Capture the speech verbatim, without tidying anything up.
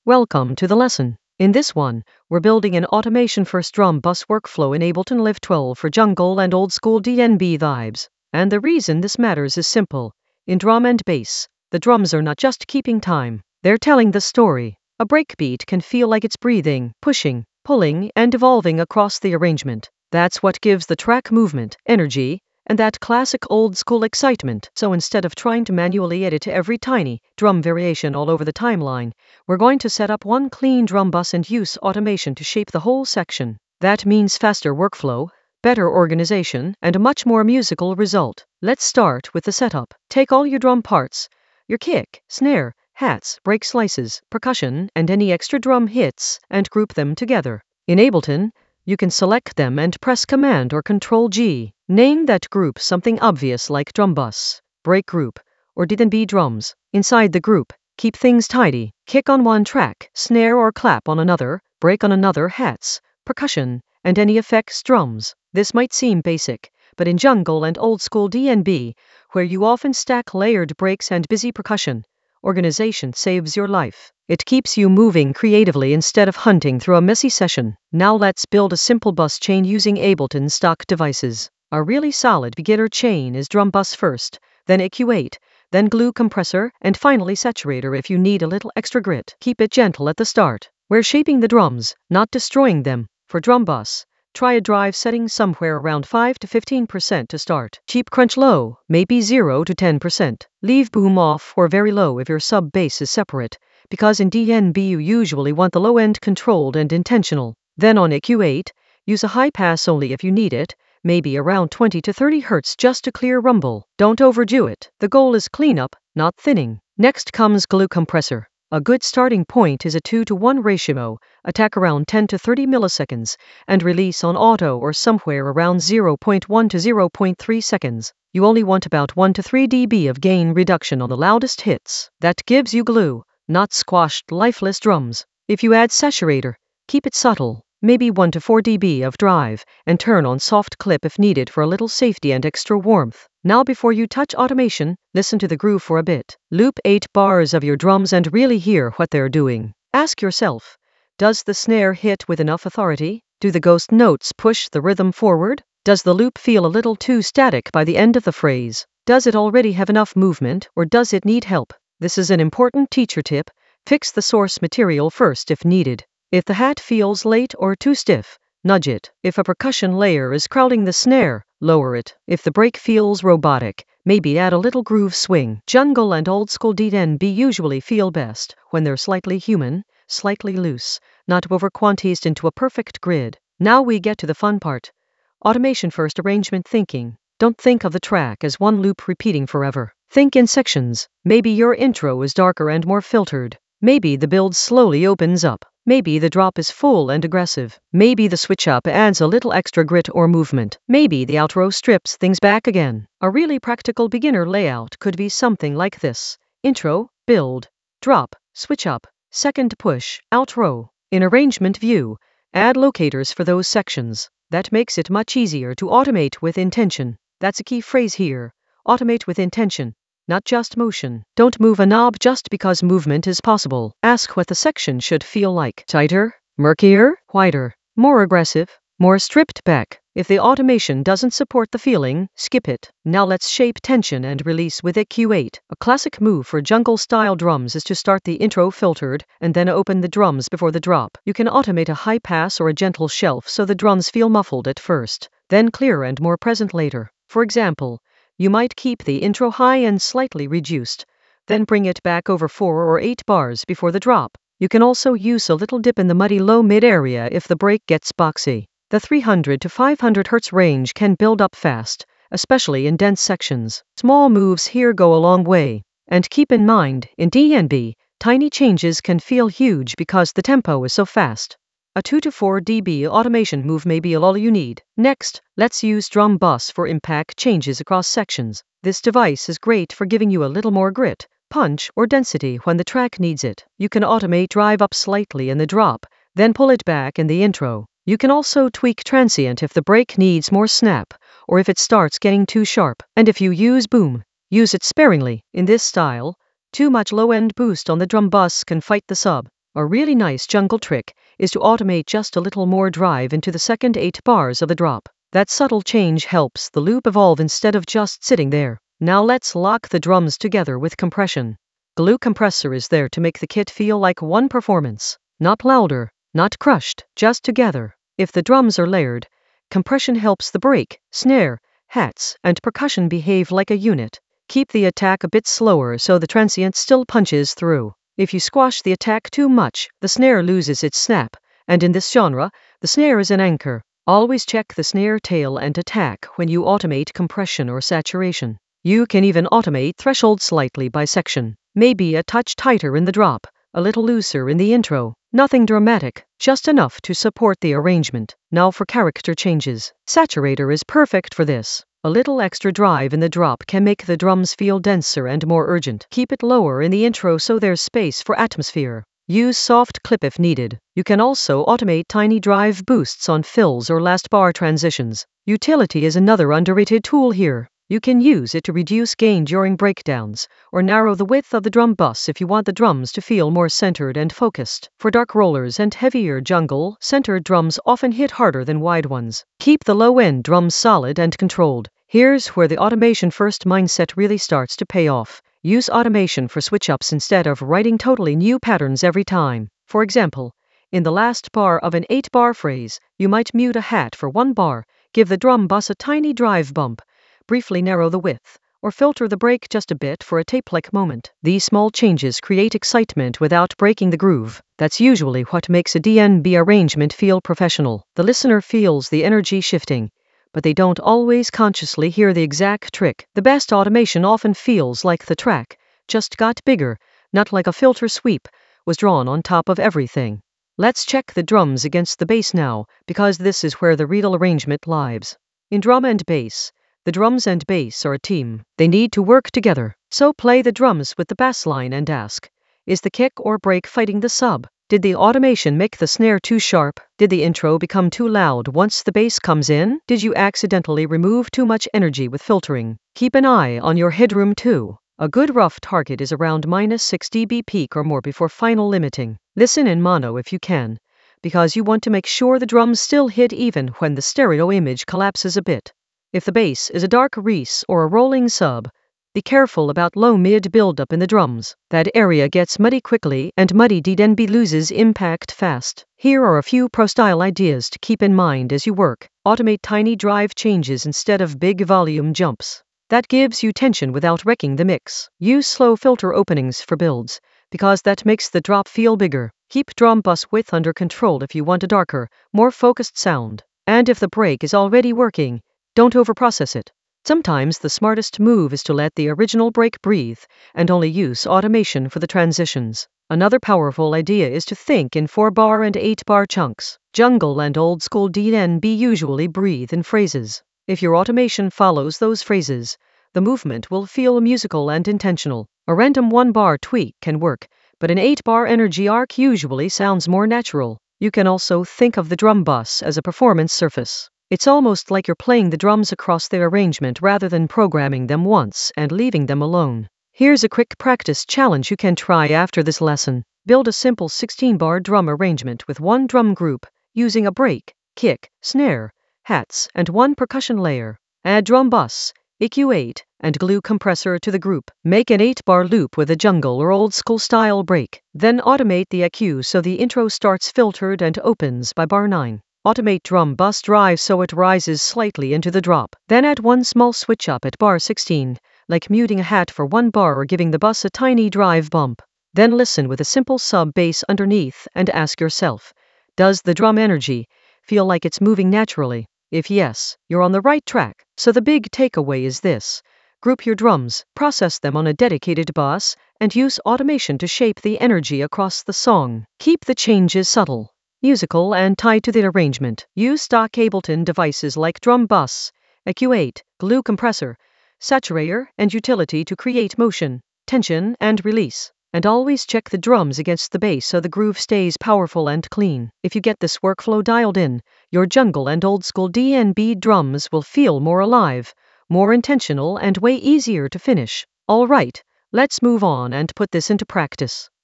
Welcome to the lesson. In this one, we're building an automation-first drum bus workflow in Ableton Live twelve for jungle and old-school D N B vibes. And the reason this matters is simple. In drum and bass, the drums are not just keeping time, they're telling the story. A breakbeat can feel like it's breathing, pushing, pulling, and evolving across the arrangement. That's what gives the track movement, energy, and that classic old-school excitement. So instead of trying to manually edit every tiny drum variation all over the timeline, we're going to set up one clean drum bus and use automation to shape the whole section. That means faster workflow, better organization, and a much more musical result. Let's start with the setup. Take all your drum parts, your kick, snare, hats, break slices, percussion, and any extra drum hits, and group them together. In Ableton, you can select them and press Command or Control G. Name that group something obvious like drum bus, break group, or D N B drums. Inside the group, keep things tidy. Kick on one track, snare or clap on another, break on another, hats, percussion, and any effects drums. This might seem basic, but in jungle and old school D N B, where you often stack layered breaks and busy percussion, organization saves your life. It keeps you moving creatively instead of hunting through a messy session. Now let's build a simple bus chain using Ableton stock devices. A really solid beginner chain is drum bus first, then E Q eight, then glue compressor, and finally saturator if you need a little extra grit. Keep it gentle at the start. We're shaping the drums, not destroying them. For drum bus, try a drive setting somewhere around five to fifteen percent to start. Keep crunch low, maybe zero to ten percent. Leave boom off or very low if your sub bass is separate, because in D N B you usually want the low end controlled and intentional. Then on E Q eight, use a high pass only if you need it, maybe around twenty to thirty hertz just to clear rumble. Don't overdo it. The goal is cleanup, not thinning. Next comes glue compressor. A good starting point is a two to one ratio, attack around ten to thirty milliseconds, and release on auto or somewhere around zero point one to zero point three seconds. You only want about one to three decibels of gain reduction on the loudest hits. That gives you glue, not squashed lifeless drums. If you add saturator, keep it subtle, maybe one to four decibels of drive, and turn on soft clip if needed for a little safety and extra warmth. Now before you touch automation, listen to the groove for a bit. Loop eight bars of your drums and really hear what they're doing. Ask yourself, does the snare hit with enough authority? Do the ghost notes push the rhythm forward? Does the loop feel a little too static by the end of the phrase? Does it already have enough movement, or does it need help? This is an important teacher tip. Fix the source material first if needed. If the hat feels late or too stiff, nudge it. If a percussion layer is crowding the snare, lower it. If the break feels robotic, maybe add a little groove swing. Jungle and old school D N B usually feel best when they're slightly human, slightly loose, not over-quantized into a perfect grid. Now we get to the fun part. Automation first arrangement thinking. Don't think of the track as one loop repeating forever. Think in sections. Maybe your intro is darker and more filtered. Maybe the build slowly opens up. Maybe the drop is full and aggressive. Maybe the switch up adds a little extra grit or movement. Maybe the outro strips things back again. A really practical beginner layout could be something like this. Intro, build, drop, switch up, second push, outro. In arrangement view, add locators for those sections. That makes it much easier to automate with intention. That's a key phrase here. Automate with intention, not just motion. Don't move a knob just because movement is possible. Ask what the section should feel like. Tighter, murkier, wider, more aggressive, more stripped back. If the automation doesn't support the feeling, skip it. Now let's shape tension and release with E Q eight. A classic move for jungle-style drums is to start the intro filtered and then open the drums before the drop. You can automate a high pass or a gentle shelf so the drums feel muffled at first, then clear and more present later. For example, you might keep the intro high and slightly reduced, then bring it back over four or eight bars before the drop. You can also use a little dip in the muddy low-mid area if the break gets boxy. The three hundred to five hundred hertz range can build up fast, especially in dense sections. Small moves here go a long way. And keep in mind, in D N B, tiny changes can feel huge because the tempo is so fast. A two to four decibel automation move may be all you need. Next, let's use drum bus for impact changes across sections. This device is great for giving you a little more grit, punch, or density when the track needs it. You can automate drive up slightly in the drop, then pull it back in the intro. You can also tweak transient if the break needs more snap, or if it starts getting too sharp. And if you use boom, use it sparingly. In this style, too much low-end boost on the drum bus can fight the sub. A really nice jungle trick is to automate just a little more drive into the second eight bars of the drop. That subtle change helps the loop evolve instead of just sitting there. Now let's lock the drums together with compression. Glue Compressor is there to make the kit feel like one performance. Not louder, not crushed, just together. If the drums are layered, compression helps the break, snare, hats, and percussion behave like a unit. Keep the attack a bit slower so the transient still punches through. If you squash the attack too much, the snare loses its snap, and in this genre, the snare is an anchor. Always check the snare tail and attack when you automate compression or saturation. You can even automate threshold slightly by section. Maybe a touch tighter in the drop, a little looser in the intro. Nothing dramatic, just enough to support the arrangement. Now for character changes. Saturator is perfect for this. A little extra drive in the drop can make the drums feel denser and more urgent. Keep it lower in the intro so there's space for atmosphere. Use soft clip if needed. You can also automate tiny drive boosts on fills or last bar transitions. Utility is another underrated tool here. You can use it to reduce gain during breakdowns, or narrow the width of the drum bus if you want the drums to feel more centered and focused. For dark rollers and heavier jungle, centered drums often hit harder than wide ones. Keep the low-end drums solid and controlled. Here's where the automation-first mindset really starts to pay off. Use automation for switch-ups instead of writing totally new patterns every time. For example, in the last bar of an eight-bar phrase, you might mute a hat for one bar, give the drum bus a tiny drive bump, briefly narrow the width, or filter the break just a bit for a tape-like moment. These small changes create excitement without breaking the groove. That's usually what makes a D N B arrangement feel professional. The listener feels the energy shifting, but they don't always consciously hear the exact trick. The best automation often feels like the track just got bigger, not like a filter sweep was drawn on top of everything. Let's check the drums against the bass now, because this is where the real arrangement lives. In drum and bass, the drums and bass are a team. They need to work together. So play the drums with the bass line and ask, is the kick or break fighting the sub? Did the automation make the snare too sharp? Did the intro become too loud once the bass comes in? Did you accidentally remove too much energy with filtering? Keep an eye on your headroom too. A good rough target is around minus six decibels peak or more before final limiting. Listen in mono if you can, because you want to make sure the drums still hit even when the stereo image collapses a bit. If the bass is a dark reese or a rolling sub, be careful about low-mid buildup in the drums. That area gets muddy quickly, and muddy D N B loses impact fast. Here are a few pro-style ideas to keep in mind as you work. Automate tiny drive changes instead of big volume jumps. That gives you tension without wrecking the mix. Use slow filter openings for builds, because that makes the drop feel bigger. Keep drum bus width under control if you want a darker, more focused sound. And if the break is already working, don't overprocess it. Sometimes the smartest move is to let the original break breathe and only use automation for the transitions. Another powerful idea is to think in four-bar and eight-bar chunks. Jungle and old-school D N B usually breathe in phrases. If your automation follows those phrases, the movement will feel musical and intentional. A random one-bar tweak can work, but an eight-bar energy arc usually sounds more natural. You can also think of the drum bus as a performance surface. It's almost like you're playing the drums across the arrangement rather than programming them once and leaving them alone. Here's a quick practice challenge you can try after this lesson. Build a simple sixteen-bar drum arrangement with one drum group, using a break, kick, snare, hats, and one percussion layer. Add drum bus, E Q eight, and glue compressor to the group. Make an eight-bar loop with a jungle or old-school style break. Then automate the E Q so the intro starts filtered and opens by bar nine. Automate drum bus drive so it rises slightly into the drop. Then add one small switch up at bar sixteen, like muting a hat for one bar or giving the bus a tiny drive bump. Then listen with a simple sub bass underneath and ask yourself, does the drum energy feel like it's moving naturally? If yes, you're on the right track. So the big takeaway is this: group your drums, process them on a dedicated bus, and use automation to shape the energy across the song. Keep the changes subtle, musical, and tied to the arrangement. Use stock Ableton devices like drum bus, E Q eight, glue compressor, saturator, and utility to create motion, tension, and release. And always check the drums against the bass so the groove stays powerful and clean. If you get this workflow dialed in, your jungle and old school D N B drums will feel more alive, more intentional, and way easier to finish. All right, let's move on and put this into practice.